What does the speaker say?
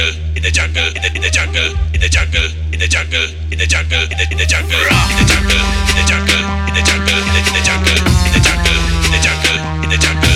jungle, in the jungle, in the jungle, in the jungle, in the jungle, in the jungle, in the jungle, in the jungle, in the jungle, in the jungle, in the jungle, in the jungle, in the jungle, in the jungle.